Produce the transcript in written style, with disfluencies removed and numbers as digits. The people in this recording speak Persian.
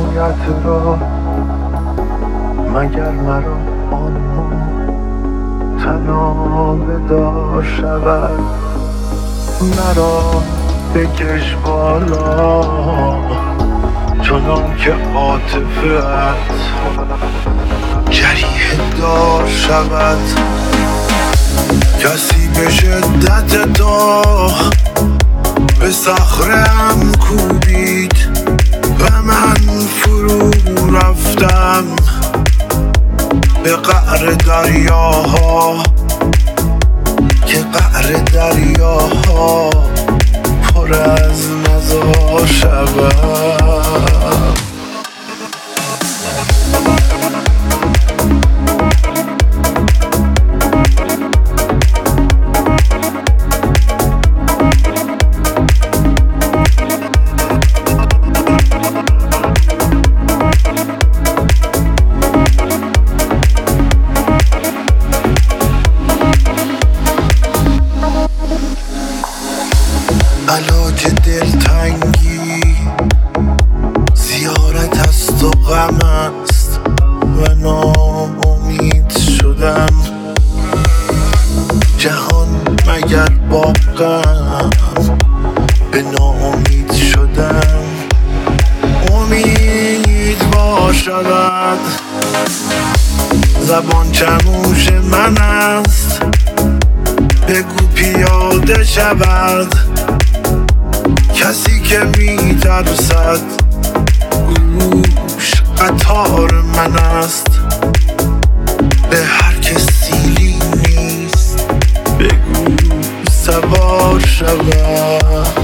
مویت را مگر مرا آن مو تناب دار شود. مرا بکش بالا چنان که عاطفه‌ات جریح دار شود. کسی به شدت داغ به صخره‌ام کوبید و من فرو رفتم به قعر دریاها که قعر دریاها پر از مزار شود. علاج دلتنگی زیارت است و غم است و ناامید شدم. جهان مگر با غم به ناامید شدم. امیدوار شود زبان چموش من است، بگو پیاده شود کسی که می ترسد. گوش قطار من است، به هر که سیلی نیست بگو سوار شود.